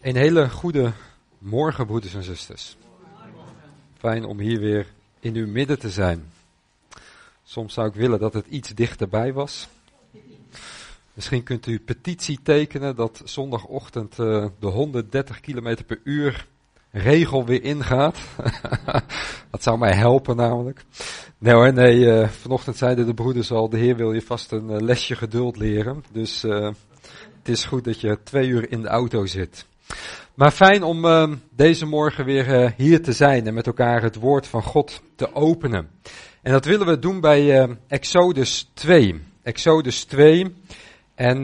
Een hele goede morgen, broeders en zusters. Fijn om hier weer in uw midden te zijn. Soms zou ik willen dat het iets dichterbij was. Misschien kunt u petitie tekenen dat zondagochtend de 130 km per uur regel weer ingaat. Dat zou mij helpen namelijk. Nee hoor, vanochtend zeiden de broeders al, de Heer wil je vast een lesje geduld leren. Dus het is goed dat je 2 uur in de auto zit. Maar fijn om deze morgen weer hier te zijn en met elkaar het woord van God te openen. En dat willen we doen bij Exodus 2. Exodus 2. En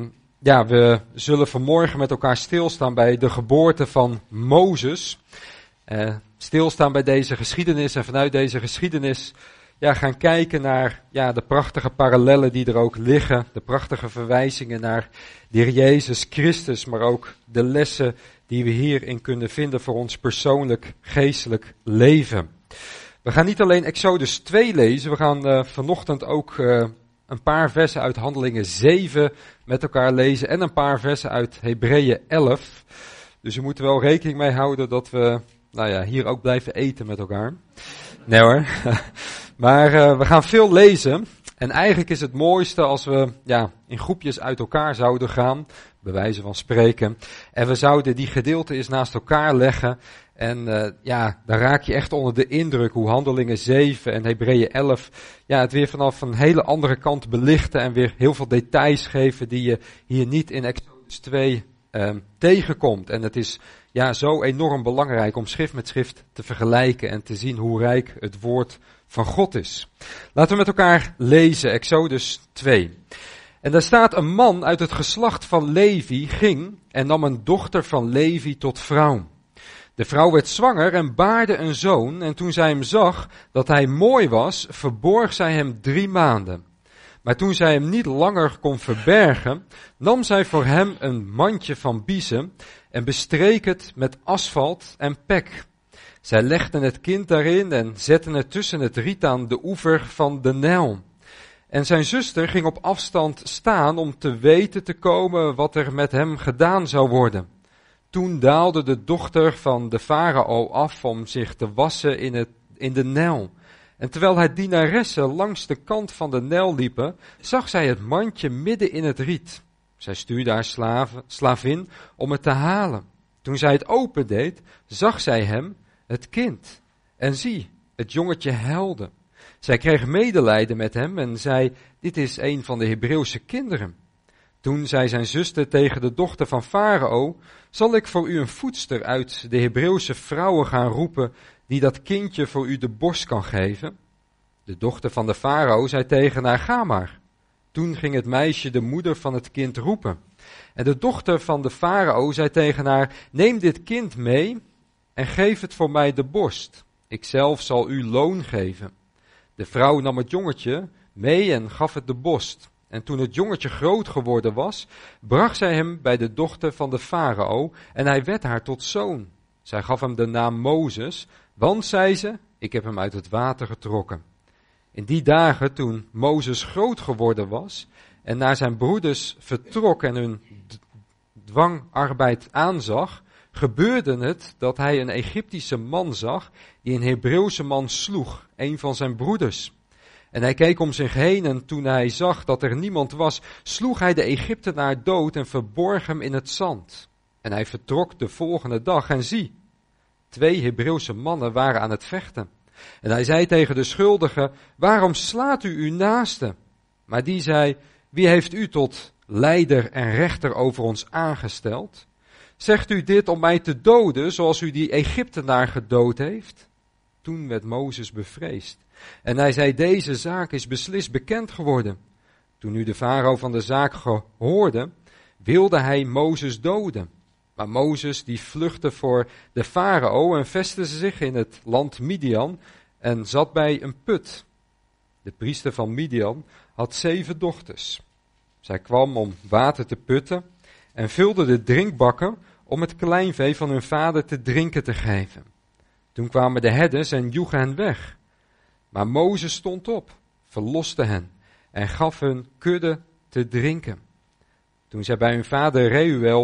we zullen vanmorgen met elkaar stilstaan bij de geboorte van Mozes. Stilstaan bij deze geschiedenis en vanuit deze geschiedenis gaan kijken naar de prachtige parallellen die er ook liggen. De prachtige verwijzingen naar de Heer Jezus Christus, maar ook de lessen die we hierin kunnen vinden voor ons persoonlijk geestelijk leven. We gaan niet alleen Exodus 2 lezen, we gaan vanochtend ook een paar versen uit Handelingen 7 met elkaar lezen en een paar versen uit Hebreeën 11. Dus we moeten wel rekening mee houden dat we hier ook blijven eten met elkaar. Nee hoor. Maar we gaan veel lezen. En eigenlijk is het mooiste als we in groepjes uit elkaar zouden gaan, bij wijze van spreken. En we zouden die gedeelten eens naast elkaar leggen. En daar raak je echt onder de indruk hoe Handelingen 7 en Hebreeën 11 het weer vanaf een hele andere kant belichten en weer heel veel details geven die je hier niet in Exodus 2 tegenkomt. En het is zo enorm belangrijk om schrift met schrift te vergelijken en te zien hoe rijk het woord van God is. Laten we met elkaar lezen, Exodus 2. En daar staat: een man uit het geslacht van Levi ging en nam een dochter van Levi tot vrouw. De vrouw werd zwanger en baarde een zoon, en toen zij hem zag dat hij mooi was, verborg zij hem 3 maanden. Maar toen zij hem niet langer kon verbergen, nam zij voor hem een mandje van biezen en bestreek het met asfalt en pek. Zij legden het kind daarin en zetten het tussen het riet aan de oever van de Nijl. En zijn zuster ging op afstand staan om te weten te komen wat er met hem gedaan zou worden. Toen daalde de dochter van de farao af om zich te wassen in de Nijl. En terwijl haar dienaressen langs de kant van de Nijl liepen, zag zij het mandje midden in het riet. Zij stuurde haar slavin om het te halen. Toen zij het opendeed, zag zij hem, het kind. En zie, het jongetje huilde. Zij kreeg medelijden met hem en zei: dit is een van de Hebreeuwse kinderen. Toen zei zijn zuster tegen de dochter van Farao: zal ik voor u een voedster uit de Hebreeuwse vrouwen gaan roepen, die dat kindje voor u de borst kan geven? De dochter van de farao zei tegen haar: ga maar. Toen ging het meisje de moeder van het kind roepen. En de dochter van de farao zei tegen haar: neem dit kind mee en geef het voor mij de borst. Ikzelf zal u loon geven. De vrouw nam het jongetje mee en gaf het de borst. En toen het jongetje groot geworden was, bracht zij hem bij de dochter van de farao en hij werd haar tot zoon. Zij gaf hem de naam Mozes, want, zei ze, ik heb hem uit het water getrokken. In die dagen, toen Mozes groot geworden was en naar zijn broeders vertrok en hun dwangarbeid aanzag, gebeurde het dat hij een Egyptische man zag die een Hebreeuwse man sloeg, een van zijn broeders. En hij keek om zich heen en toen hij zag dat er niemand was, sloeg hij de Egyptenaar dood en verborg hem in het zand. En hij vertrok de volgende dag en zie, 2 Hebreeuwse mannen waren aan het vechten. En hij zei tegen de schuldige: waarom slaat u uw naaste? Maar die zei: wie heeft u tot leider en rechter over ons aangesteld? Zegt u dit om mij te doden, zoals u die Egyptenaar gedood heeft? Toen werd Mozes bevreesd. En hij zei: deze zaak is beslist bekend geworden. Toen nu de farao van de zaak hoorde, wilde hij Mozes doden. Maar Mozes die vluchtte voor de farao en vestigde zich in het land Midian en zat bij een put. De priester van Midian had 7 dochters. Zij kwam om water te putten en vulde de drinkbakken om het kleinvee van hun vader te drinken te geven. Toen kwamen de herders en joegen hen weg. Maar Mozes stond op, verloste hen en gaf hun kudde te drinken. Toen zij bij hun vader Reuel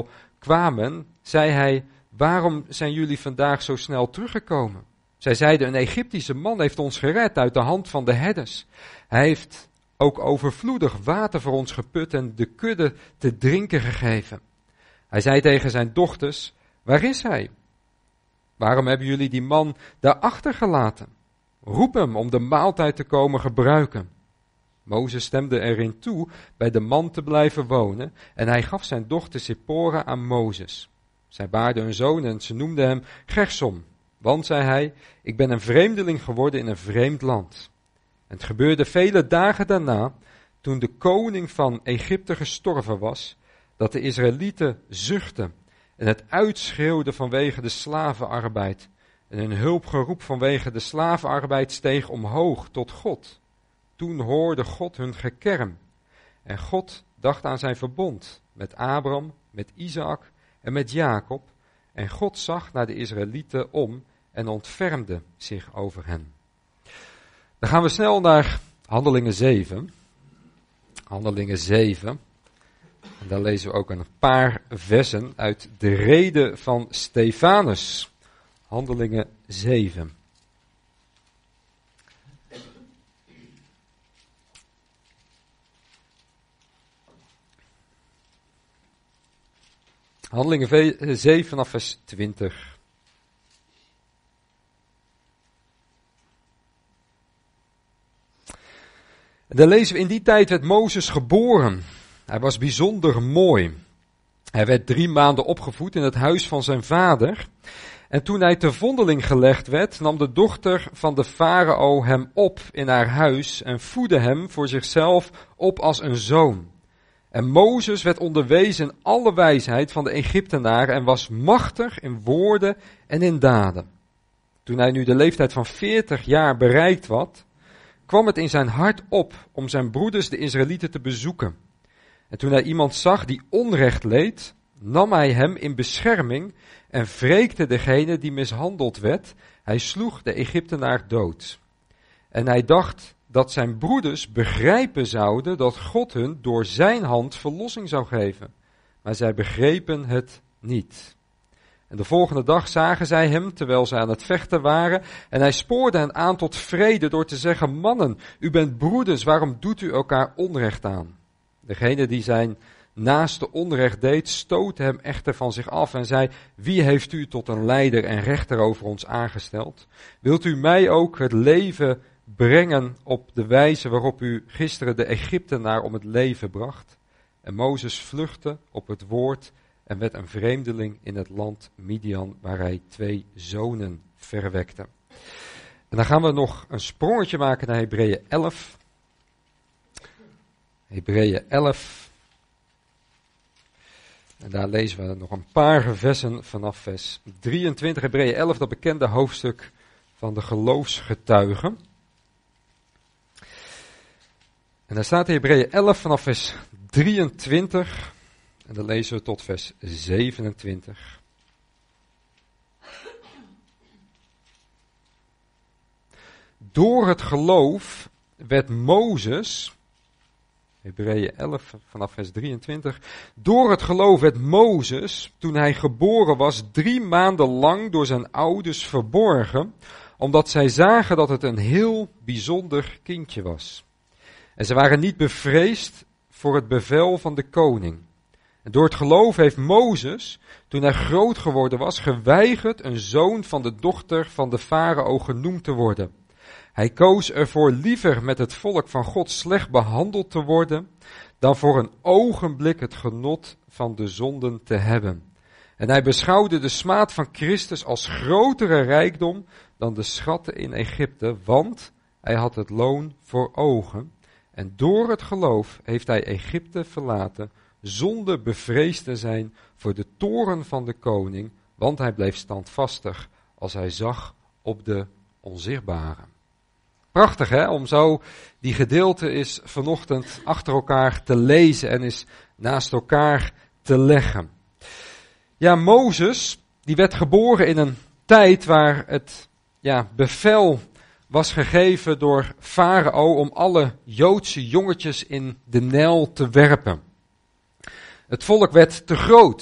kwamen, zei hij: waarom zijn jullie vandaag zo snel teruggekomen? Zij zeiden: een Egyptische man heeft ons gered uit de hand van de herders. Hij heeft ook overvloedig water voor ons geput en de kudde te drinken gegeven. Hij zei tegen zijn dochters: waar is hij? Waarom hebben jullie die man daar achtergelaten? Roep hem om de maaltijd te komen gebruiken. Mozes stemde erin toe bij de man te blijven wonen en hij gaf zijn dochter Zippora aan Mozes. Zij baarde een zoon en ze noemde hem Gersom, want, zei hij, ik ben een vreemdeling geworden in een vreemd land. En het gebeurde vele dagen daarna, toen de koning van Egypte gestorven was, dat de Israëlieten zuchtten en het uitschreeuwden vanwege de slavenarbeid. En hun hulpgeroep vanwege de slavenarbeid steeg omhoog tot God. Toen hoorde God hun gekerm. En God dacht aan zijn verbond met Abraham, met Isaac en met Jacob. En God zag naar de Israëlieten om en ontfermde zich over hen. Dan gaan we snel naar Handelingen 7. Handelingen 7. En daar lezen we ook een paar versen uit de rede van Stefanus. Handelingen 7. Handelingen 7 vanaf vers 20. En dan lezen we: in die tijd werd Mozes geboren. Hij was bijzonder mooi. Hij werd 3 maanden opgevoed in het huis van zijn vader. En toen hij te vondeling gelegd werd, nam de dochter van de farao hem op in haar huis en voedde hem voor zichzelf op als een zoon. En Mozes werd onderwezen in alle wijsheid van de Egyptenaren en was machtig in woorden en in daden. Toen hij nu de leeftijd van 40 jaar bereikt had, kwam het in zijn hart op om zijn broeders de Israëlieten te bezoeken. En toen hij iemand zag die onrecht leed, nam hij hem in bescherming en wreekte degene die mishandeld werd. Hij sloeg de Egyptenaar dood. En hij dacht dat zijn broeders begrijpen zouden dat God hun door zijn hand verlossing zou geven. Maar zij begrepen het niet. En de volgende dag zagen zij hem terwijl zij aan het vechten waren. En hij spoorde hen aan tot vrede door te zeggen: mannen, u bent broeders, waarom doet u elkaar onrecht aan? Degene die zijn naaste onrecht deed, stootte hem echter van zich af en zei: wie heeft u tot een leider en rechter over ons aangesteld? Wilt u mij ook het leven brengen op de wijze waarop u gisteren de Egyptenaar om het leven bracht? En Mozes vluchtte op het woord en werd een vreemdeling in het land Midian, waar hij 2 zonen verwekte. En dan gaan we nog een sprongetje maken naar Hebreeën 11. Hebreeën 11. En daar lezen we nog een paar versen vanaf vers 23. Hebreeën 11, dat bekende hoofdstuk van de geloofsgetuigen. En daar staat in Hebreeën 11 vanaf vers 23. En dan lezen we tot vers 27. Door het geloof werd Mozes, Hebreeën 11 vanaf vers 23, door het geloof werd Mozes, toen hij geboren was, 3 maanden lang door zijn ouders verborgen, omdat zij zagen dat het een heel bijzonder kindje was. En ze waren niet bevreesd voor het bevel van de koning. En door het geloof heeft Mozes, toen hij groot geworden was, geweigerd een zoon van de dochter van de farao genoemd te worden. Hij koos ervoor liever met het volk van God slecht behandeld te worden, dan voor een ogenblik het genot van de zonden te hebben. En hij beschouwde de smaad van Christus als grotere rijkdom dan de schatten in Egypte, want hij had het loon voor ogen. En door het geloof heeft hij Egypte verlaten, zonder bevreesd te zijn voor de toorn van de koning, want hij bleef standvastig als hij zag op de onzichtbare. Prachtig hè, om zo die gedeelte is vanochtend achter elkaar te lezen en is naast elkaar te leggen. Ja, Mozes, die werd geboren in een tijd waar het bevel was gegeven door Farao om alle Joodse jongetjes in de Nijl te werpen. Het volk werd te groot.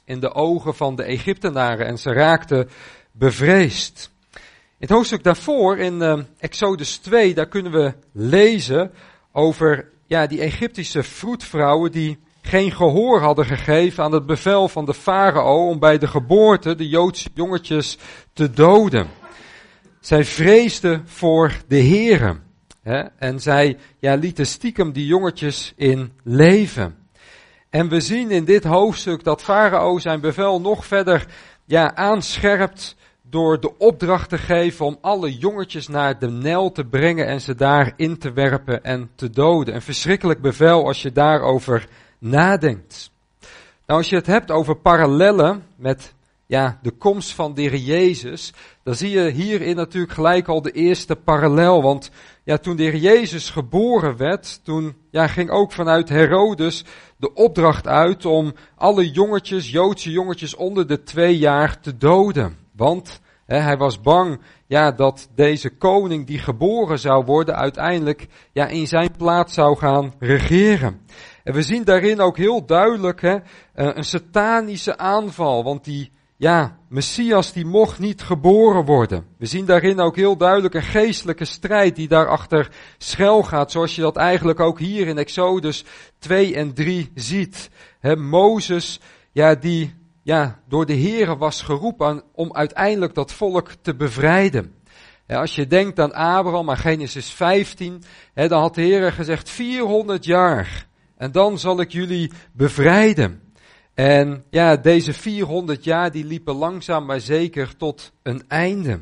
in de ogen van de Egyptenaren en ze raakten bevreesd. In het hoofdstuk daarvoor, in Exodus 2, daar kunnen we lezen over die Egyptische vroedvrouwen die geen gehoor hadden gegeven aan het bevel van de farao om bij de geboorte de Joodse jongetjes te doden. Zij vreesden voor de Here. En zij lieten stiekem die jongetjes in leven. En we zien in dit hoofdstuk dat farao zijn bevel nog verder aanscherpt door de opdracht te geven om alle jongetjes naar de Nijl te brengen en ze daar in te werpen en te doden. Een verschrikkelijk bevel als je daarover nadenkt. Nou, als je het hebt over parallellen met de komst van de Heer Jezus, dan zie je hierin natuurlijk gelijk al de eerste parallel. Want toen de Heer Jezus geboren werd, toen ging ook vanuit Herodes de opdracht uit om alle jongetjes, Joodse jongetjes onder de 2 jaar te doden. Want hij was bang dat deze koning die geboren zou worden uiteindelijk in zijn plaats zou gaan regeren. En we zien daarin ook heel duidelijk een satanische aanval, want die Messias die mocht niet geboren worden. We zien daarin ook heel duidelijk een geestelijke strijd die daarachter schuil gaat, zoals je dat eigenlijk ook hier in Exodus 2 en 3 ziet. Mozes, die door de Here was geroepen om uiteindelijk dat volk te bevrijden. Als je denkt aan Abraham, aan Genesis 15, dan had de Here gezegd 400 jaar en dan zal ik jullie bevrijden. En deze 400 jaar die liepen langzaam maar zeker tot een einde.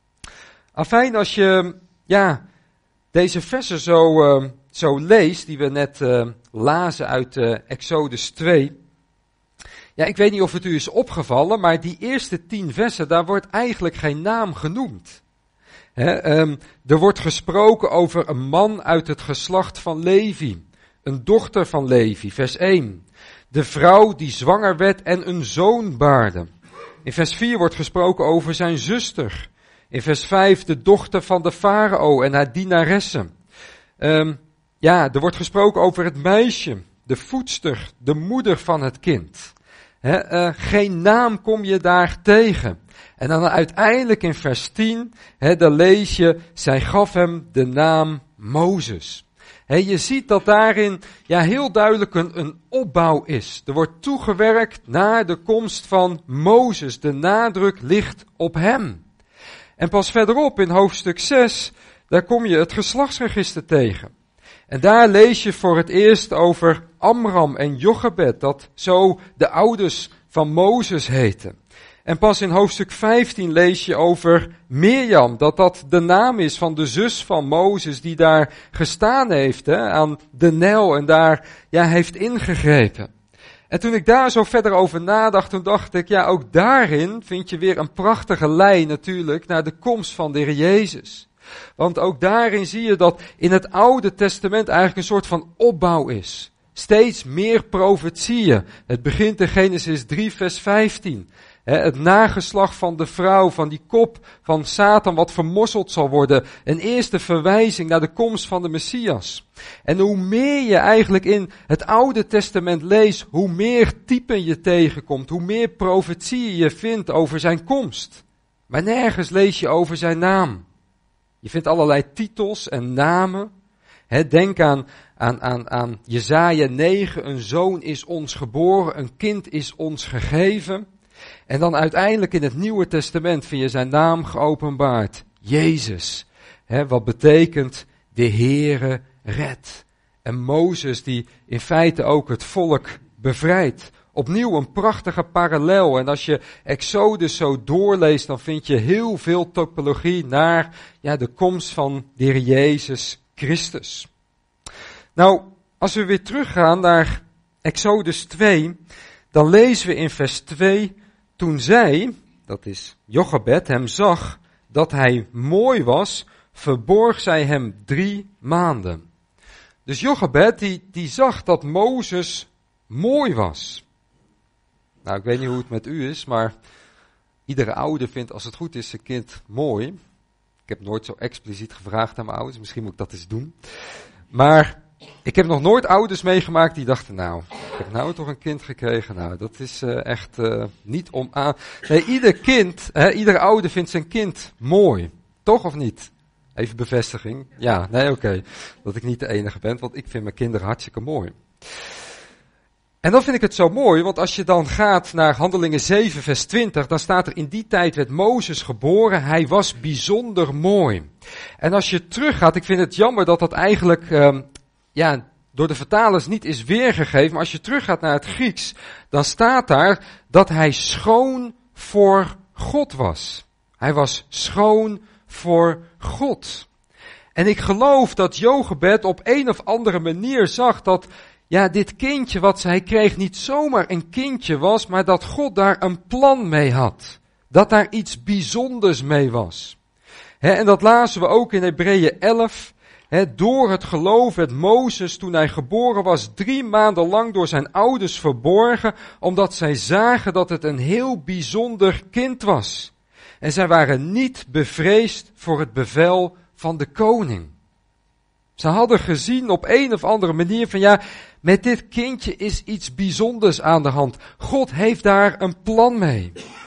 Afijn, als je deze versen zo leest, die we net lazen uit Exodus 2. Ik weet niet of het u is opgevallen, maar die eerste 10 versen, daar wordt eigenlijk geen naam genoemd. Er wordt gesproken over een man uit het geslacht van Levi, een dochter van Levi, vers 1. De vrouw die zwanger werd en een zoon baarde. In vers 4 wordt gesproken over zijn zuster. In vers 5 de dochter van de farao en haar dienaressen. Er wordt gesproken over het meisje, de voedster, de moeder van het kind. Geen naam kom je daar tegen. En dan uiteindelijk in vers 10, dan lees je, zij gaf hem de naam Mozes. Je ziet dat daarin heel duidelijk een opbouw is. Er wordt toegewerkt naar de komst van Mozes. De nadruk ligt op hem. En pas verderop in hoofdstuk 6, daar kom je het geslachtsregister tegen. En daar lees je voor het eerst over Amram en Jochebed, dat zo de ouders van Mozes heten. En pas in hoofdstuk 15 lees je over Mirjam, dat de naam is van de zus van Mozes die daar gestaan heeft aan de Nijl en daar heeft ingegrepen. En toen ik daar zo verder over nadacht, toen dacht ik, ook daarin vind je weer een prachtige lijn natuurlijk naar de komst van de Heer Jezus. Want ook daarin zie je dat in het Oude Testament eigenlijk een soort van opbouw is. Steeds meer profetieën. Het begint in Genesis 3 vers 15. Het nageslacht van de vrouw, van die kop van Satan wat vermorzeld zal worden. Een eerste verwijzing naar de komst van de Messias. En hoe meer je eigenlijk in het Oude Testament leest, hoe meer typen je tegenkomt. Hoe meer profetieën je vindt over zijn komst. Maar nergens lees je over zijn naam. Je vindt allerlei titels en namen. Denk aan Jesaja 9, een zoon is ons geboren, een kind is ons gegeven. En dan uiteindelijk in het Nieuwe Testament vind je zijn naam geopenbaard. Jezus. Wat betekent de Heere redt. En Mozes die in feite ook het volk bevrijdt. Opnieuw een prachtige parallel. En als je Exodus zo doorleest, dan vind je heel veel topologie naar de komst van de Heer Jezus Christus. Nou, als we weer teruggaan naar Exodus 2, dan lezen we in vers 2, toen zij, dat is Jochebed, hem zag dat hij mooi was, verborg zij hem 3 maanden. Dus Jochebed, die zag dat Mozes mooi was. Nou, ik weet niet hoe het met u is, maar iedere ouder vindt als het goed is zijn kind mooi. Ik heb nooit zo expliciet gevraagd aan mijn ouders, misschien moet ik dat eens doen. Maar Ik heb nog nooit ouders meegemaakt die dachten, nou, ik heb nou toch een kind gekregen. Nou, dat is echt niet om aan. Nee, ieder kind, iedere ouder vindt zijn kind mooi. Toch of niet? Even bevestiging. Ja, nee, oké. Dat ik niet de enige ben, want ik vind mijn kinderen hartstikke mooi. En dan vind ik het zo mooi, want als je dan gaat naar Handelingen 7 vers 20, dan staat er: in die tijd werd Mozes geboren, hij was bijzonder mooi. En als je teruggaat, ik vind het jammer dat dat eigenlijk door de vertalers niet is weergegeven, maar als je teruggaat naar het Grieks, dan staat daar dat hij schoon voor God was. Hij was schoon voor God. En ik geloof dat Jochebed op een of andere manier zag dat dit kindje wat zij kreeg niet zomaar een kindje was, maar dat God daar een plan mee had. Dat daar iets bijzonders mee was. En dat lazen we ook in Hebreeën 11. Door het geloof werd Mozes, toen hij geboren was, 3 maanden lang door zijn ouders verborgen, omdat zij zagen dat het een heel bijzonder kind was. En zij waren niet bevreesd voor het bevel van de koning. Ze hadden gezien op een of andere manier van met dit kindje is iets bijzonders aan de hand. God heeft daar een plan mee.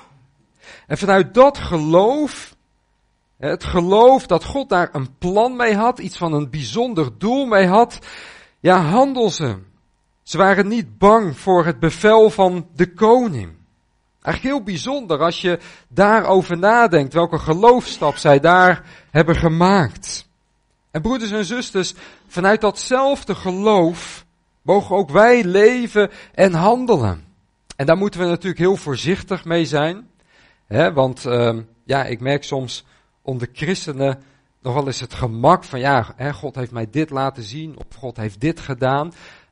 En vanuit dat geloof, het geloof dat God daar een plan mee had, iets van een bijzonder doel mee had, handel ze. Ze waren niet bang voor het bevel van de koning. Eigenlijk heel bijzonder als je daarover nadenkt, welke geloofsstap zij daar hebben gemaakt. En broeders en zusters, vanuit datzelfde geloof mogen ook wij leven en handelen. En daar moeten we natuurlijk heel voorzichtig mee zijn. Want ik merk soms onder christenen nog wel eens het gemak van God heeft mij dit laten zien of God heeft dit gedaan.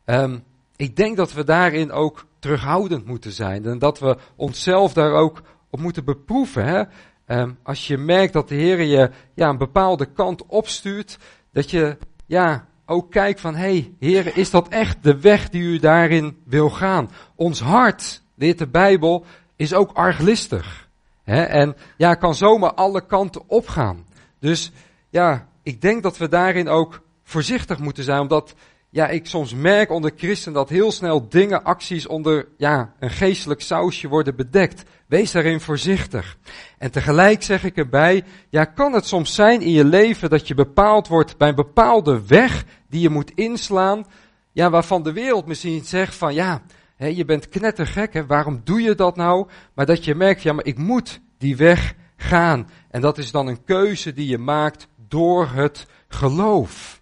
Ik denk dat we daarin ook terughoudend moeten zijn en dat we onszelf daar ook op moeten beproeven. Als je merkt dat de Heer je een bepaalde kant opstuurt, dat je ook kijkt van, Heer, is dat echt de weg die u daarin wil gaan? Ons hart, leert de Bijbel, is ook arglistig. En kan zomaar alle kanten opgaan. Dus ik denk dat we daarin ook voorzichtig moeten zijn, omdat ik soms merk onder christenen dat heel snel dingen, acties onder een geestelijk sausje worden bedekt. Wees daarin voorzichtig. En tegelijk zeg ik erbij, kan het soms zijn in je leven dat je bepaald wordt bij een bepaalde weg die je moet inslaan, waarvan de wereld misschien zegt van je bent knettergek, waarom doe je dat nou? Maar dat je merkt, maar ik moet die weg gaan. En dat is dan een keuze die je maakt door het geloof.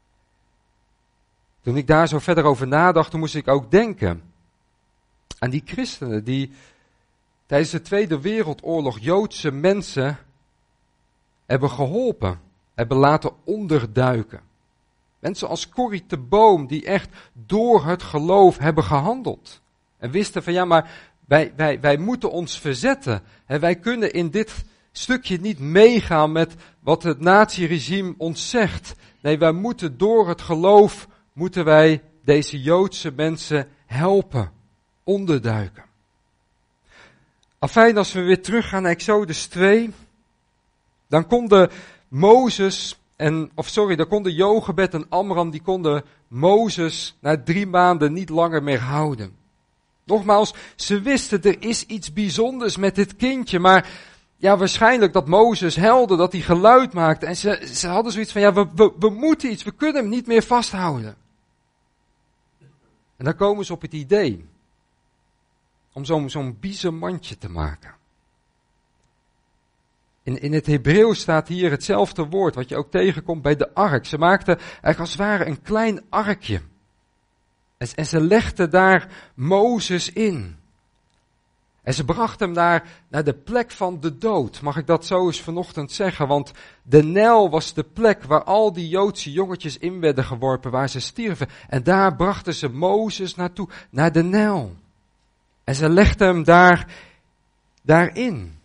Toen ik daar zo verder over nadacht, toen moest ik ook denken aan die christenen die tijdens de Tweede Wereldoorlog Joodse mensen hebben geholpen, hebben laten onderduiken. Mensen als Corrie te Boom die echt door het geloof hebben gehandeld. En wisten van maar wij moeten ons verzetten. En wij kunnen in dit stukje niet meegaan met wat het naziregime ons zegt. Nee, wij moeten door het geloof moeten wij deze Joodse mensen helpen, onderduiken. Afijn, als we weer teruggaan naar Exodus 2, dan konden Jochebed en Amram, die konden Mozes na 3 maanden niet langer meer houden. Nogmaals, ze wisten, er is iets bijzonders met dit kindje, maar waarschijnlijk dat Mozes huilde, dat hij geluid maakte. En ze hadden zoiets van, we moeten iets, we kunnen hem niet meer vasthouden. En dan komen ze op het idee om zo'n biezenmandje te maken. In het Hebreeuws staat hier hetzelfde woord, wat je ook tegenkomt bij de ark. Ze maakten eigenlijk als het ware een klein arkje. En ze legden daar Mozes in. En ze brachten hem naar de plek van de dood. Mag ik dat zo eens vanochtend zeggen? Want de Nijl was de plek waar al die Joodse jongetjes in werden geworpen, waar ze stierven. En daar brachten ze Mozes naartoe, naar de Nijl. En ze legden hem daarin.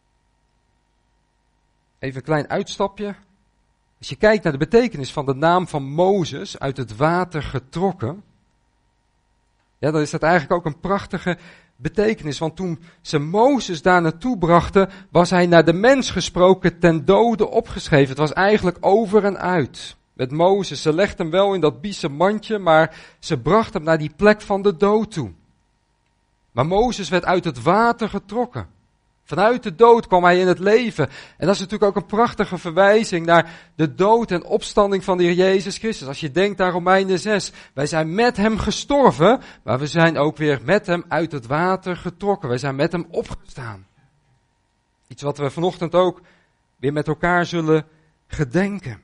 Even een klein uitstapje. Als je kijkt naar de betekenis van de naam van Mozes, uit het water getrokken, dan is dat eigenlijk ook een prachtige betekenis. Want toen ze Mozes daar naartoe brachten, was hij naar de mens gesproken ten dode opgeschreven. Het was eigenlijk over en uit. met Mozes. Ze legde hem wel in dat biezen mandje, maar ze bracht hem naar die plek van de dood toe. Maar Mozes werd uit het water getrokken. Vanuit de dood kwam hij in het leven. En dat is natuurlijk ook een prachtige verwijzing naar de dood en opstanding van de Heer Jezus Christus. Als je denkt aan Romeinen 6. Wij zijn met hem gestorven, maar we zijn ook weer met hem uit het water getrokken. Wij zijn met hem opgestaan. Iets wat we vanochtend ook weer met elkaar zullen gedenken.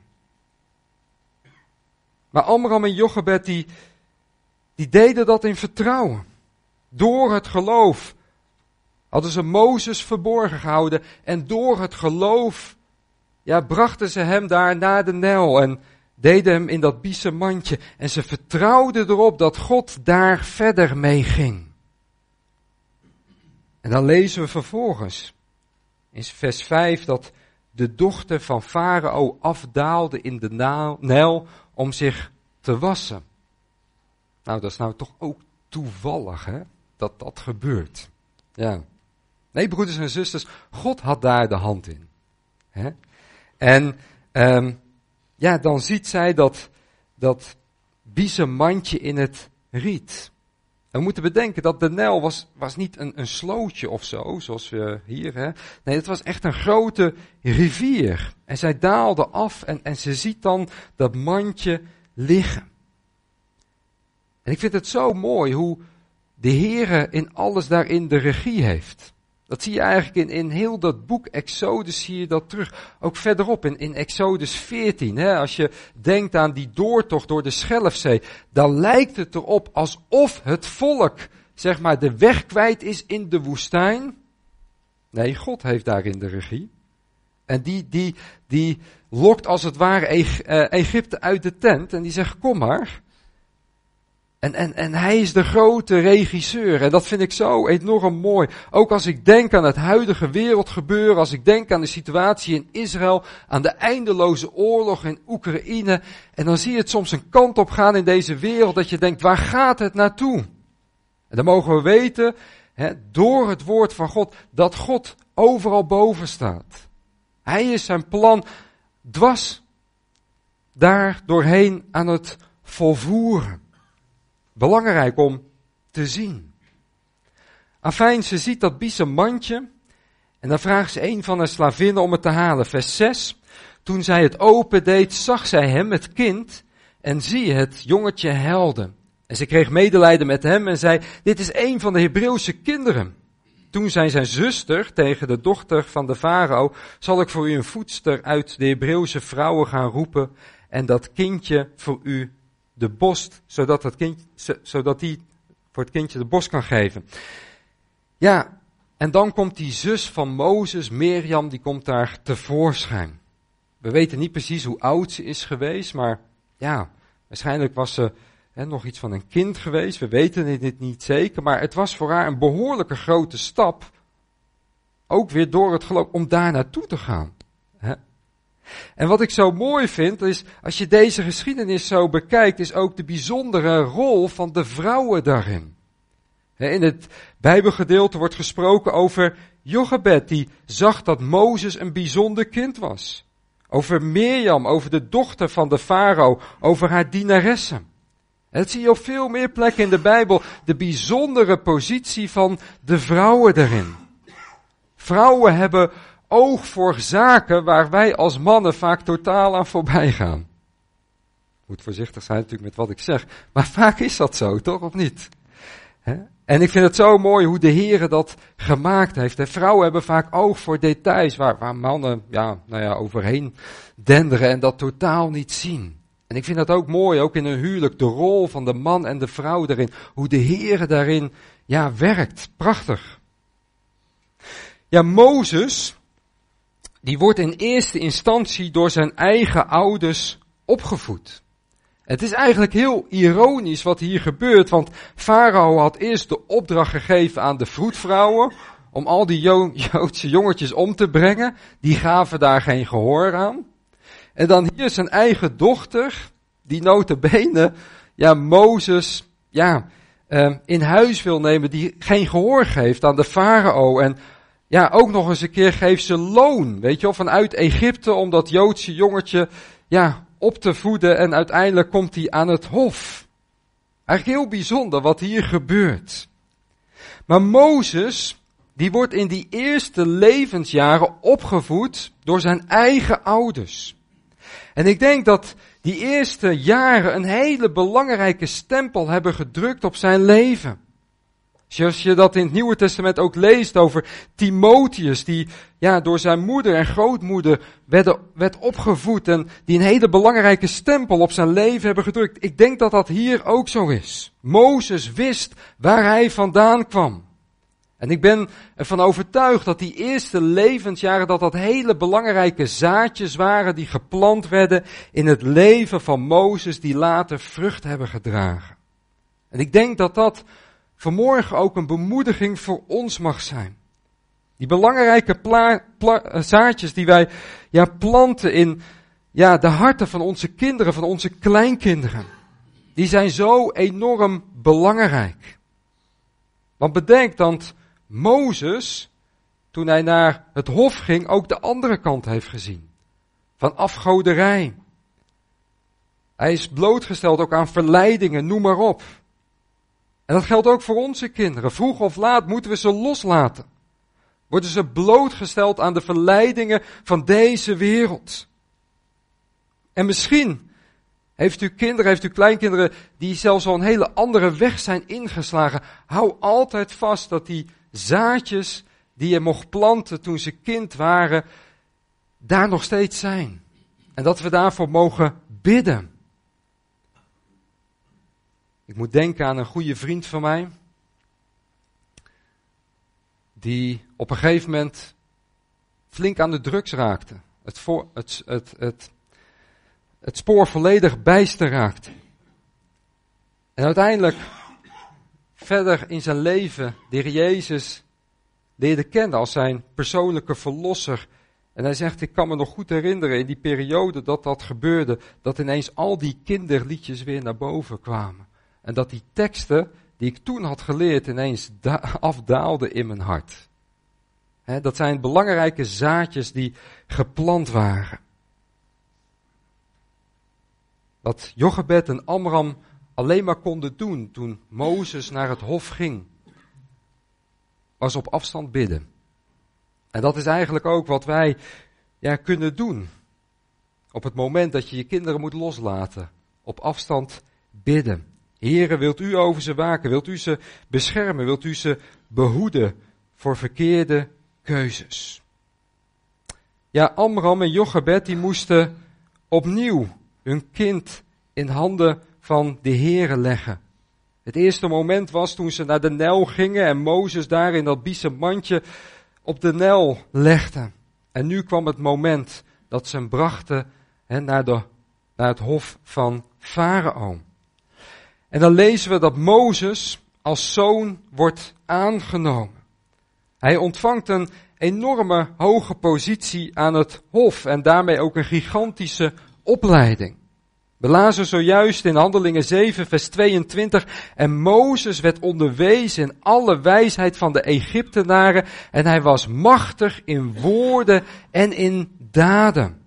Maar Amram en Jochebed die deden dat in vertrouwen. Door het geloof hadden ze Mozes verborgen gehouden. En door het geloof brachten ze hem daar naar de Nijl. En deden hem in dat biezen mandje. En ze vertrouwden erop dat God daar verder mee ging. En dan lezen we vervolgens in vers 5 dat de dochter van Farao afdaalde in de Nijl om zich te wassen. Nou, dat is nou toch ook toevallig, hè, dat dat gebeurt. Ja. Nee, broeders en zusters, God had daar de hand in. Hè? En dan ziet zij dat biezen mandje in het riet. We moeten bedenken dat de Nijl was niet een slootje of zo, zoals we hier. Hè? Nee, het was echt een grote rivier. En zij daalde af en ze ziet dan dat mandje liggen. En ik vind het zo mooi hoe de Heere in alles daarin de regie heeft. Dat zie je eigenlijk in heel dat boek Exodus, zie je dat terug. Ook verderop in Exodus 14. Hè, als je denkt aan die doortocht door de Schelfzee, dan lijkt het erop alsof het volk, zeg maar, de weg kwijt is in de woestijn. Nee, God heeft daarin de regie. En die lokt als het ware Egypte uit de tent en die zegt, kom maar. En hij is de grote regisseur. En dat vind ik zo enorm mooi. Ook als ik denk aan het huidige wereldgebeuren. Als ik denk aan de situatie in Israël. Aan de eindeloze oorlog in Oekraïne. En dan zie je het soms een kant op gaan in deze wereld. Dat je denkt, waar gaat het naartoe? En dan mogen we weten, door het woord van God, dat God overal boven staat. Hij is zijn plan dwars daar doorheen aan het volvoeren. Belangrijk om te zien. Afijn, ze ziet dat biezen mandje en dan vraagt ze een van haar slavinnen om het te halen. Vers 6. Toen zij het open deed, zag zij hem, het kind, en zie, het jongetje huilde. En ze kreeg medelijden met hem en zei, dit is een van de Hebreeuwse kinderen. Toen zei zijn zuster tegen de dochter van de farao, zal ik voor u een voedster uit de Hebreeuwse vrouwen gaan roepen en dat kindje voor u de borst, zodat die voor het kindje de borst kan geven. Ja, en dan komt die zus van Mozes, Mirjam, die komt daar tevoorschijn. We weten niet precies hoe oud ze is geweest, maar ja, waarschijnlijk was ze nog iets van een kind geweest. We weten dit niet zeker, maar het was voor haar een behoorlijke grote stap, ook weer door het geloof, om daar naartoe te gaan. En wat ik zo mooi vind, is als je deze geschiedenis zo bekijkt, is ook de bijzondere rol van de vrouwen daarin. In het Bijbelgedeelte wordt gesproken over Jochebed, die zag dat Mozes een bijzonder kind was. Over Mirjam, over de dochter van de farao, over haar dienaressen. En dat zie je op veel meer plekken in de Bijbel, de bijzondere positie van de vrouwen daarin. Vrouwen hebben oog voor zaken waar wij als mannen vaak totaal aan voorbij gaan. Ik moet voorzichtig zijn natuurlijk met wat ik zeg, maar vaak is dat zo, toch, of niet? En ik vind het zo mooi hoe de Heere dat gemaakt heeft. En vrouwen hebben vaak oog voor details waar mannen overheen denderen en dat totaal niet zien. En ik vind dat ook mooi, ook in een huwelijk, de rol van de man en de vrouw daarin. Hoe de Heere daarin werkt. Prachtig. Ja, Mozes, die wordt in eerste instantie door zijn eigen ouders opgevoed. Het is eigenlijk heel ironisch wat hier gebeurt, want Farao had eerst de opdracht gegeven aan de vroedvrouwen om al die Joodse jongetjes om te brengen. Die gaven daar geen gehoor aan. En dan hier zijn eigen dochter, die nota bene, Mozes, in huis wil nemen, die geen gehoor geeft aan de farao. En ook nog eens een keer geeft ze loon, weet je wel, vanuit Egypte, om dat Joodse jongetje, op te voeden en uiteindelijk komt hij aan het hof. Eigenlijk heel bijzonder wat hier gebeurt. Maar Mozes, die wordt in die eerste levensjaren opgevoed door zijn eigen ouders. En ik denk dat die eerste jaren een hele belangrijke stempel hebben gedrukt op zijn leven. Zoals je dat in het Nieuwe Testament ook leest over Timotheus, die door zijn moeder en grootmoeder werd opgevoed en die een hele belangrijke stempel op zijn leven hebben gedrukt. Ik denk dat dat hier ook zo is. Mozes wist waar hij vandaan kwam. En ik ben ervan overtuigd dat die eerste levensjaren dat hele belangrijke zaadjes waren die geplant werden in het leven van Mozes die later vrucht hebben gedragen. En ik denk dat dat vanmorgen ook een bemoediging voor ons mag zijn. Die belangrijke zaadjes die wij planten in de harten van onze kinderen, van onze kleinkinderen. Die zijn zo enorm belangrijk. Want bedenk dat Mozes, toen hij naar het hof ging, ook de andere kant heeft gezien. Van afgoderij. Hij is blootgesteld ook aan verleidingen, noem maar op. En dat geldt ook voor onze kinderen. Vroeg of laat moeten we ze loslaten. Worden ze blootgesteld aan de verleidingen van deze wereld. En misschien heeft u kinderen, heeft u kleinkinderen die zelfs al een hele andere weg zijn ingeslagen. Hou altijd vast dat die zaadjes die je mocht planten toen ze kind waren, daar nog steeds zijn. En dat we daarvoor mogen bidden. Ik moet denken aan een goede vriend van mij, die op een gegeven moment flink aan de drugs raakte. Het spoor volledig bijster raakte. En uiteindelijk verder in zijn leven de Heer Jezus leerde kennen als zijn persoonlijke verlosser. En hij zegt, ik kan me nog goed herinneren in die periode dat gebeurde, dat ineens al die kinderliedjes weer naar boven kwamen. En dat die teksten die ik toen had geleerd ineens afdaalden in mijn hart. Dat zijn belangrijke zaadjes die geplant waren. Wat Jochebed en Amram alleen maar konden doen toen Mozes naar het hof ging, was op afstand bidden. En dat is eigenlijk ook wat wij kunnen doen. Op het moment dat je je kinderen moet loslaten, op afstand bidden. Heere, wilt u over ze waken? Wilt u ze beschermen? Wilt u ze behoeden voor verkeerde keuzes? Amram en Jochebed die moesten opnieuw hun kind in handen van de Heere leggen. Het eerste moment was toen ze naar de Nijl gingen en Mozes daar in dat biezen mandje op de Nijl legde. En nu kwam het moment dat ze hem brachten naar het hof van Farao. En dan lezen we dat Mozes als zoon wordt aangenomen. Hij ontvangt een enorme hoge positie aan het hof en daarmee ook een gigantische opleiding. We lazen zojuist in Handelingen 7 vers 22, en Mozes werd onderwezen in alle wijsheid van de Egyptenaren en hij was machtig in woorden en in daden.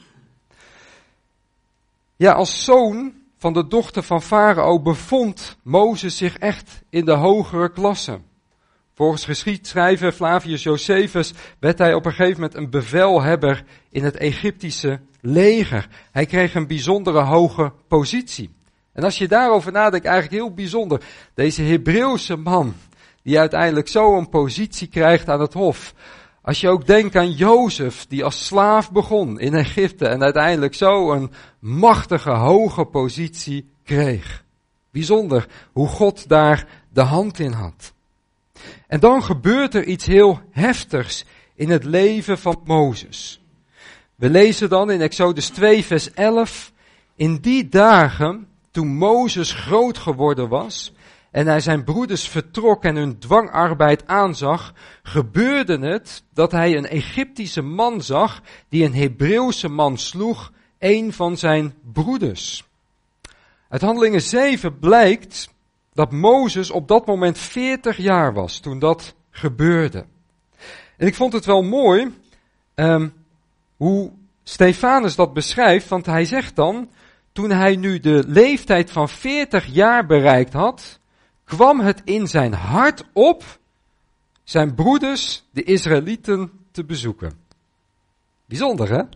Als zoon van de dochter van Farao bevond Mozes zich echt in de hogere klasse. Volgens geschiedschrijver Flavius Josephus werd hij op een gegeven moment een bevelhebber in het Egyptische leger. Hij kreeg een bijzondere hoge positie. En als je daarover nadenkt, eigenlijk heel bijzonder. Deze Hebreeuwse man, die uiteindelijk zo een positie krijgt aan het hof. Als je ook denkt aan Jozef, die als slaaf begon in Egypte en uiteindelijk zo een machtige, hoge positie kreeg. Bijzonder hoe God daar de hand in had. En dan gebeurt er iets heel heftigs in het leven van Mozes. We lezen dan in Exodus 2 vers 11. In die dagen, toen Mozes groot geworden was en hij zijn broeders vertrok en hun dwangarbeid aanzag, gebeurde het dat hij een Egyptische man zag die een Hebreeuwse man sloeg, een van zijn broeders. Uit Handelingen 7 blijkt dat Mozes op dat moment 40 jaar was toen dat gebeurde. En ik vond het wel mooi hoe Stefanus dat beschrijft, want hij zegt dan, toen hij nu de leeftijd van 40 jaar bereikt had, kwam het in zijn hart op zijn broeders, de Israëlieten, te bezoeken. Bijzonder, hè?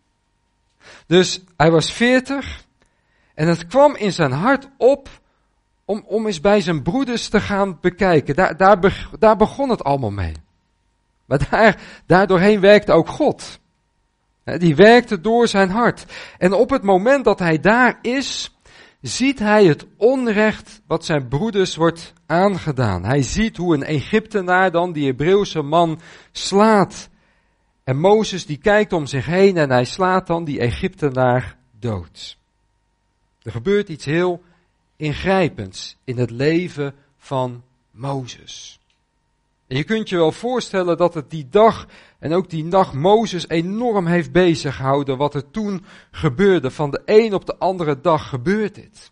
Dus hij was 40 en het kwam in zijn hart op om eens bij zijn broeders te gaan bekijken. Daar begon het allemaal mee. Maar daardoorheen werkte ook God. Die werkte door zijn hart. En op het moment dat hij daar is, ziet hij het onrecht wat zijn broeders wordt aangedaan. Hij ziet hoe een Egyptenaar dan die Hebreeuwse man slaat. En Mozes die kijkt om zich heen en hij slaat dan die Egyptenaar dood. Er gebeurt iets heel ingrijpends in het leven van Mozes. En je kunt je wel voorstellen dat het die dag en ook die nacht Mozes enorm heeft bezig gehouden wat er toen gebeurde. Van de een op de andere dag gebeurt dit.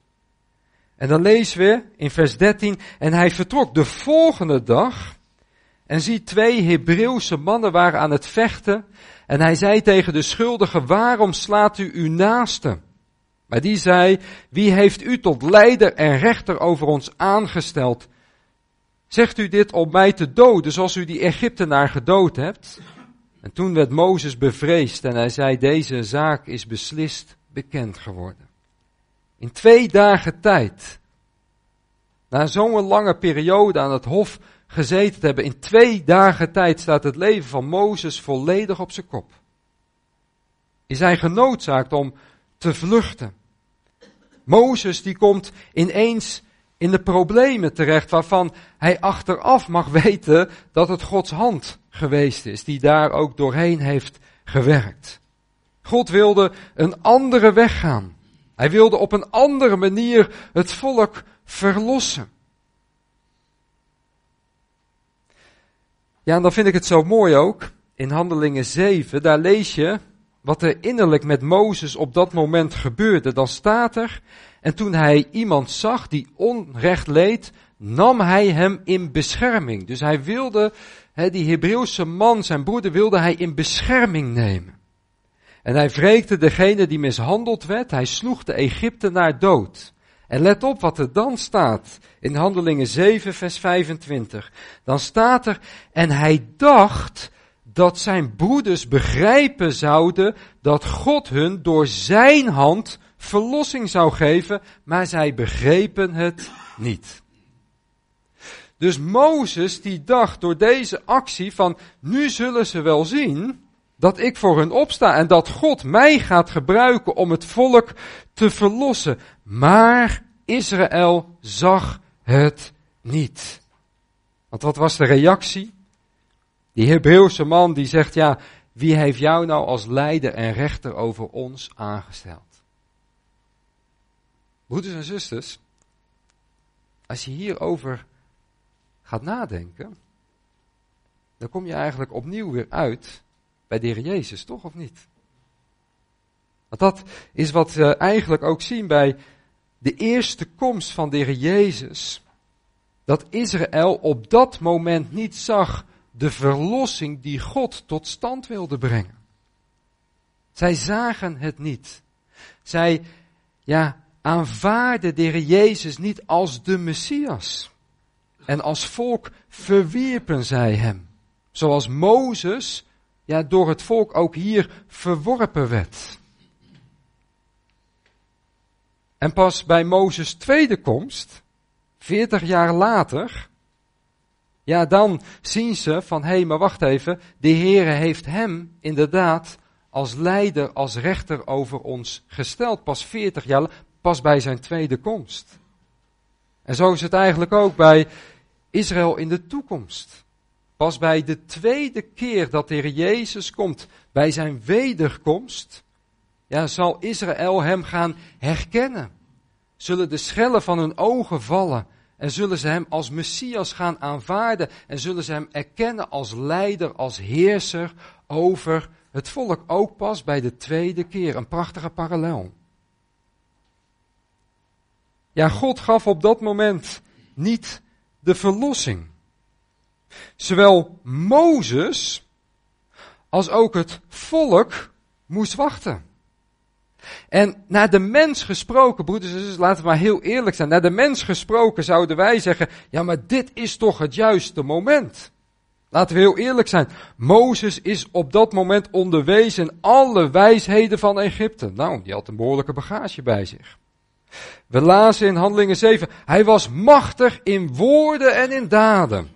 En dan lezen we in vers 13, en hij vertrok de volgende dag en ziet 2 Hebreeuwse mannen waren aan het vechten. En hij zei tegen de schuldige, waarom slaat u uw naaste? Maar die zei, wie heeft u tot leider en rechter over ons aangesteld? Zegt u dit om mij te doden, zoals u die Egyptenaar gedood hebt? En toen werd Mozes bevreesd en hij zei, deze zaak is beslist bekend geworden. In 2 dagen tijd, na zo'n lange periode aan het hof gezeten te hebben, in 2 dagen tijd staat het leven van Mozes volledig op zijn kop. Is hij genoodzaakt om te vluchten. Mozes die komt ineens in de problemen terecht waarvan hij achteraf mag weten dat het Gods hand geweest is, die daar ook doorheen heeft gewerkt. God wilde een andere weg gaan. Hij wilde op een andere manier het volk verlossen. Ja, en dan vind ik het zo mooi ook, in Handelingen 7, daar lees je wat er innerlijk met Mozes op dat moment gebeurde. Dan staat er, en toen hij iemand zag die onrecht leed, nam hij hem in bescherming. Dus hij wilde, die Hebreeuwse man, zijn broeder, wilde hij in bescherming nemen. En hij wreekte degene die mishandeld werd, hij sloeg de Egyptenaar dood. En let op wat er dan staat, in Handelingen 7 vers 25. Dan staat er, en hij dacht dat zijn broeders begrijpen zouden dat God hun door zijn hand verlossing zou geven, maar zij begrepen het niet. Dus Mozes die dacht door deze actie van, nu zullen ze wel zien dat ik voor hun opsta en dat God mij gaat gebruiken om het volk te verlossen. Maar Israël zag het niet. Want wat was de reactie? Die Hebreeuwse man die zegt, ja, wie heeft jou nou als leider en rechter over ons aangesteld? Broeders en zusters, als je hierover gaat nadenken, dan kom je eigenlijk opnieuw weer uit bij de Heer Jezus, toch of niet? Want dat is wat we eigenlijk ook zien bij de eerste komst van de Heer Jezus, dat Israël op dat moment niet zag de verlossing die God tot stand wilde brengen. Zij zagen het niet. Zij, aanvaarden de Heer Jezus niet als de Messias. En als volk verwierpen zij hem. Zoals Mozes, door het volk ook hier verworpen werd. En pas bij Mozes' tweede komst, 40 jaar later, dan zien ze van, hé, maar wacht even, de Heere heeft hem inderdaad als leider, als rechter over ons gesteld. Pas 40 jaar, pas bij zijn tweede komst. En zo is het eigenlijk ook bij Israël in de toekomst. Pas bij de tweede keer dat de Heer Jezus komt, bij zijn wederkomst, zal Israël hem gaan herkennen. Zullen de schellen van hun ogen vallen en zullen ze hem als Messias gaan aanvaarden en zullen ze hem erkennen als leider, als heerser over het volk. Ook pas bij de tweede keer. Een prachtige parallel. Ja, God gaf op dat moment niet de verlossing. Zowel Mozes als ook het volk moest wachten. En naar de mens gesproken, broeders en zusters, laten we maar heel eerlijk zijn. Naar de mens gesproken zouden wij zeggen, ja, maar dit is toch het juiste moment. Laten we heel eerlijk zijn. Mozes is op dat moment onderwezen in alle wijsheden van Egypte. Nou, die had een behoorlijke bagage bij zich. We lazen in Handelingen 7, hij was machtig in woorden en in daden.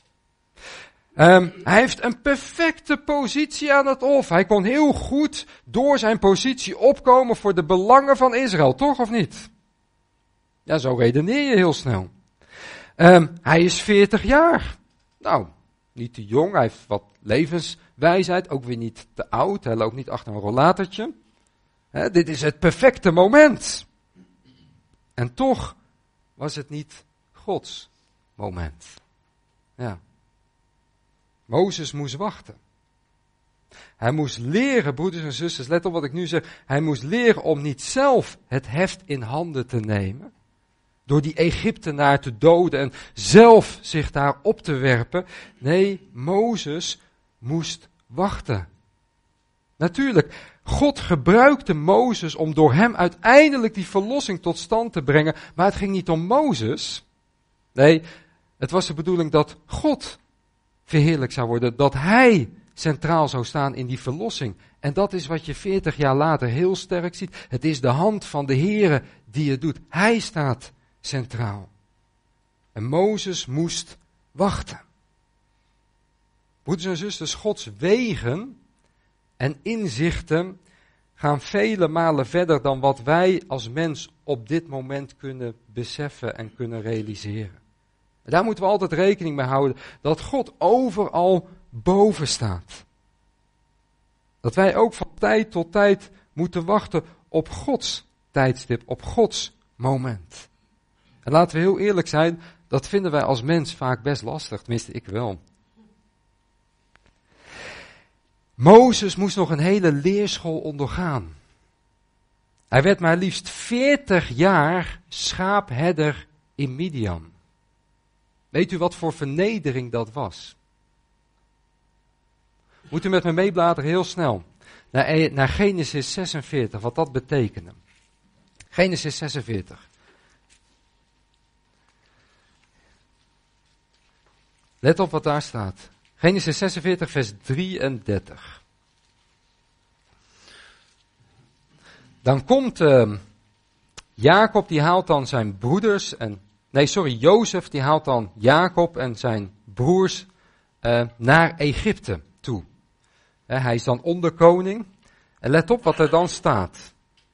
Hij heeft een perfecte positie aan het hof. Hij kon heel goed door zijn positie opkomen voor de belangen van Israël, toch of niet? Ja, zo redeneer je heel snel. Hij is 40 jaar. Nou, niet te jong, hij heeft wat levenswijsheid, ook weer niet te oud. Hij loopt niet achter een rollatortje. Dit is het perfecte moment. En toch was het niet Gods moment. Ja. Mozes moest wachten. Hij moest leren, broeders en zusters, let op wat ik nu zeg. Hij moest leren om niet zelf het heft in handen te nemen. Door die Egyptenaar te doden en zelf zich daar op te werpen. Nee, Mozes moest wachten. Natuurlijk, God gebruikte Mozes om door hem uiteindelijk die verlossing tot stand te brengen. Maar het ging niet om Mozes. Nee, het was de bedoeling dat God verheerlijk zou worden. Dat hij centraal zou staan in die verlossing. En dat is wat je 40 jaar later heel sterk ziet. Het is de hand van de Heere die het doet. Hij staat centraal. En Mozes moest wachten. Broeders en zusters, Gods wegen en inzichten gaan vele malen verder dan wat wij als mens op dit moment kunnen beseffen en kunnen realiseren. En daar moeten we altijd rekening mee houden, dat God overal boven staat. Dat wij ook van tijd tot tijd moeten wachten op Gods tijdstip, op Gods moment. En laten we heel eerlijk zijn, dat vinden wij als mens vaak best lastig, tenminste ik wel. Mozes moest nog een hele leerschool ondergaan. Hij werd maar liefst 40 jaar schaapherder in Midian. Weet u wat voor vernedering dat was? Moet u met me meebladeren heel snel naar Genesis 46, wat dat betekende. Genesis 46. Let op wat daar staat. Genesis 46, vers 33. Dan komt Jacob, die haalt dan zijn broeders Jozef, die haalt dan Jacob en zijn broers naar Egypte toe. Hij is dan onderkoning. En let op wat er dan staat.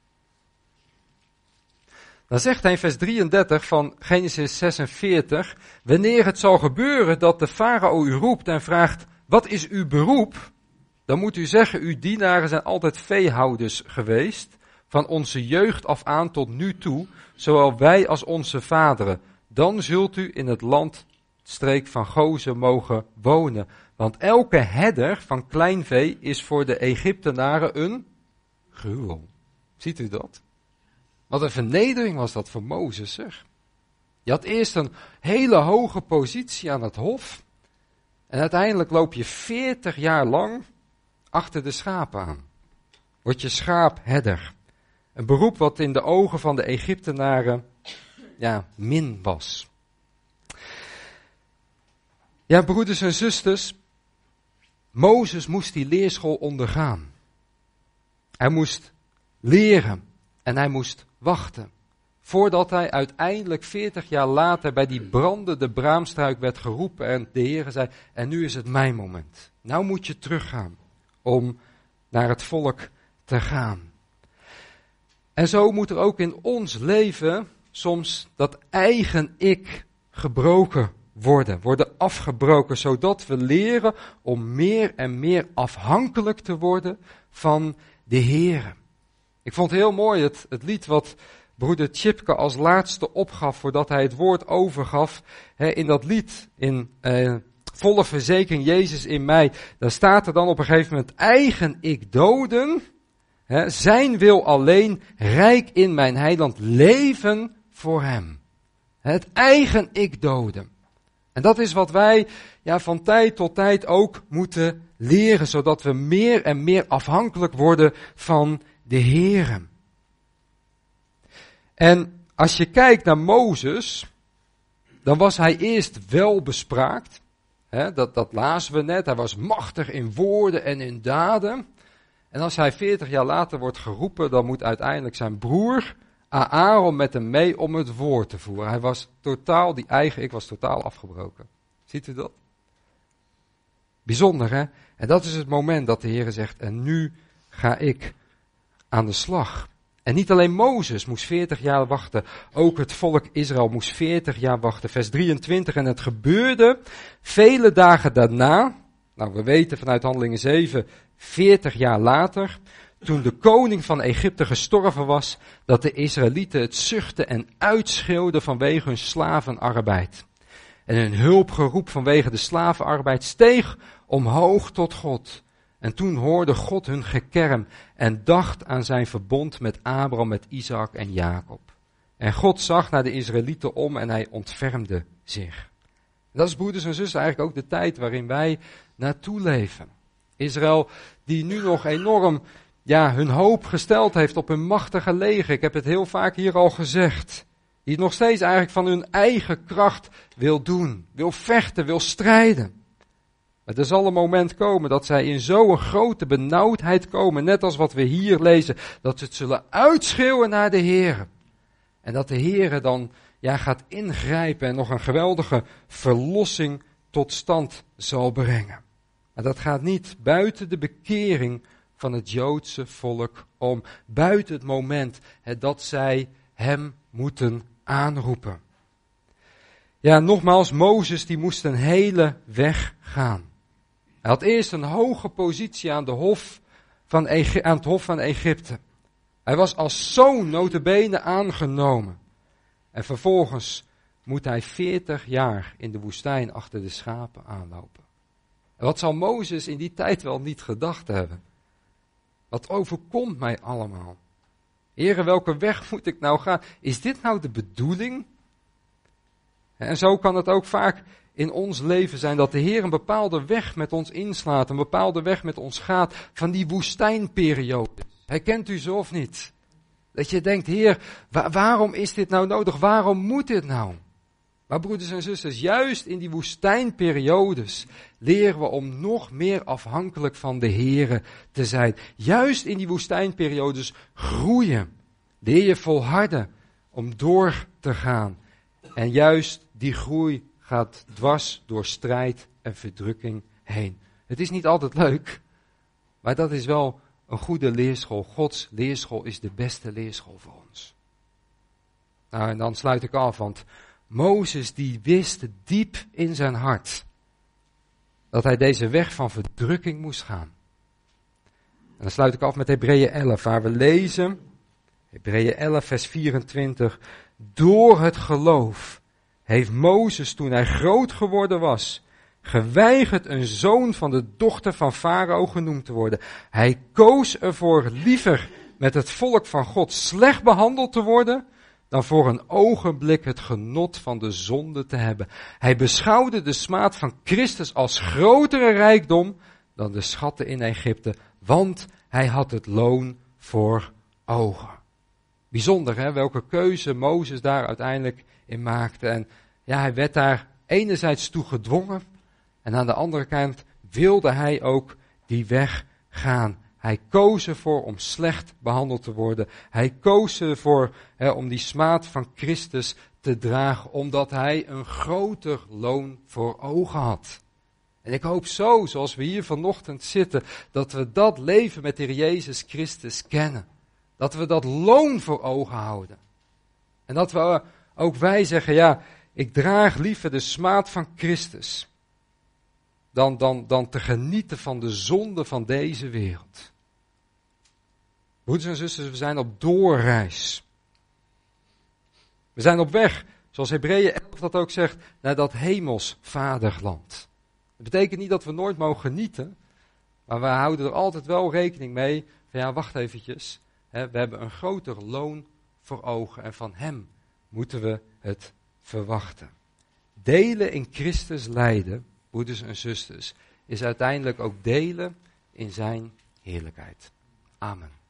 Dan zegt hij in vers 33 van Genesis 46, wanneer het zal gebeuren dat de farao u roept en vraagt, wat is uw beroep? Dan moet u zeggen, uw dienaren zijn altijd veehouders geweest, van onze jeugd af aan tot nu toe, zowel wij als onze vaderen. Dan zult u in het landstreek van Gozen mogen wonen. Want elke herder van klein vee is voor de Egyptenaren een gruwel. Ziet u dat? Wat een vernedering was dat voor Mozes, zeg. Je had eerst een hele hoge positie aan het hof. En uiteindelijk loop je 40 jaar lang achter de schapen aan. Word je schaapherder. Een beroep wat in de ogen van de Egyptenaren, min was. Ja, broeders en zusters, Mozes moest die leerschool ondergaan. Hij moest leren en hij moest wachten. Voordat hij uiteindelijk 40 jaar later bij die brandende braamstruik werd geroepen en de Heer zei, en nu is het mijn moment. Nou moet je teruggaan om naar het volk te gaan. En zo moet er ook in ons leven soms dat eigen ik gebroken worden afgebroken, zodat we leren om meer en meer afhankelijk te worden van de Heer. Ik vond heel mooi het lied wat broeder Tjipke als laatste opgaf voordat hij het woord overgaf. In dat lied, in volle verzekering Jezus in mij, daar staat er dan op een gegeven moment eigen ik doden, zijn wil alleen, rijk in mijn heiland, leven voor hem. Het eigen ik doden. En dat is wat wij van tijd tot tijd ook moeten leren, zodat we meer en meer afhankelijk worden van de Heere. En als je kijkt naar Mozes, dan was hij eerst wel bespraakt. Dat lazen we net, hij was machtig in woorden en in daden. En als hij 40 jaar later wordt geroepen, dan moet uiteindelijk zijn broer Aaron met hem mee om het woord te voeren. Hij was totaal, die eigen ik was totaal afgebroken. Ziet u dat? Bijzonder, hè? En dat is het moment dat de Heer zegt, en nu ga ik aan de slag. En niet alleen Mozes moest 40 jaar wachten, ook het volk Israël moest 40 jaar wachten. Vers 23, en het gebeurde vele dagen daarna, nou we weten vanuit Handelingen 7, 40 jaar later, toen de koning van Egypte gestorven was, dat de Israëlieten het zuchtten en uitschreeuwden vanwege hun slavenarbeid. En hun hulpgeroep vanwege de slavenarbeid steeg omhoog tot God. En toen hoorde God hun gekerm en dacht aan zijn verbond met Abraham, met Isaac en Jacob. En God zag naar de Israëlieten om en hij ontfermde zich. En dat is, broeders en zussen, eigenlijk ook de tijd waarin wij naartoe leven. Israël die nu nog enorm hun hoop gesteld heeft op hun machtige leger. Ik heb het heel vaak hier al gezegd. Die het nog steeds eigenlijk van hun eigen kracht wil doen. Wil vechten, wil strijden. Maar er zal een moment komen dat zij in zo'n grote benauwdheid komen. Net als wat we hier lezen. Dat ze het zullen uitschreeuwen naar de Heer. En dat de Heer dan gaat ingrijpen en nog een geweldige verlossing tot stand zal brengen. Maar dat gaat niet buiten de bekering van het Joodse volk om. Buiten het moment dat zij hem moeten aanroepen. Ja, nogmaals, Mozes die moest een hele weg gaan. Hij had eerst een hoge positie aan het hof van Egypte. Hij was als zoon nota bene aangenomen. En vervolgens moet hij 40 jaar in de woestijn achter de schapen aanlopen. En wat zal Mozes in die tijd wel niet gedacht hebben? Wat overkomt mij allemaal? Heere, welke weg moet ik nou gaan? Is dit nou de bedoeling? En zo kan het ook vaak in ons leven zijn dat de Heer een bepaalde weg met ons inslaat, een bepaalde weg met ons gaat van die woestijnperiode. Herkent u ze of niet? Dat je denkt, Heer, waarom is dit nou nodig? Waarom moet dit nou? Maar broeders en zusters, juist in die woestijnperiodes leren we om nog meer afhankelijk van de Heere te zijn. Juist in die woestijnperiodes groeien. Leer je volharden om door te gaan. En juist die groei gaat dwars door strijd en verdrukking heen. Het is niet altijd leuk, maar dat is wel een goede leerschool. Gods leerschool is de beste leerschool voor ons. Nou, en dan sluit ik af, want Mozes die wist diep in zijn hart dat hij deze weg van verdrukking moest gaan. En dan sluit ik af met Hebreeën 11, waar we lezen, Hebreeën 11 vers 24, door het geloof heeft Mozes toen hij groot geworden was, geweigerd een zoon van de dochter van Farao genoemd te worden. Hij koos ervoor liever met het volk van God slecht behandeld te worden, dan voor een ogenblik het genot van de zonde te hebben. Hij beschouwde de smaad van Christus als grotere rijkdom dan de schatten in Egypte, want hij had het loon voor ogen. Bijzonder, hè, welke keuze Mozes daar uiteindelijk in maakte. En ja, hij werd daar enerzijds toe gedwongen en aan de andere kant wilde hij ook die weg gaan. Hij koos ervoor om slecht behandeld te worden. Hij koos ervoor om die smaad van Christus te dragen, omdat hij een groter loon voor ogen had. En ik hoop zo, zoals we hier vanochtend zitten, dat we dat leven met de Heer Jezus Christus kennen. Dat we dat loon voor ogen houden. En dat we ook wij zeggen, ja, ik draag liever de smaad van Christus dan te genieten van de zonde van deze wereld. Broeders en zusters, we zijn op doorreis. We zijn op weg, zoals Hebreeën 11 dat ook zegt, naar dat hemels vaderland. Dat betekent niet dat we nooit mogen genieten, maar we houden er altijd wel rekening mee van ja, wacht eventjes. We hebben een groter loon voor ogen en van hem moeten we het verwachten. Delen in Christus lijden, broeders en zusters, is uiteindelijk ook delen in zijn heerlijkheid. Amen.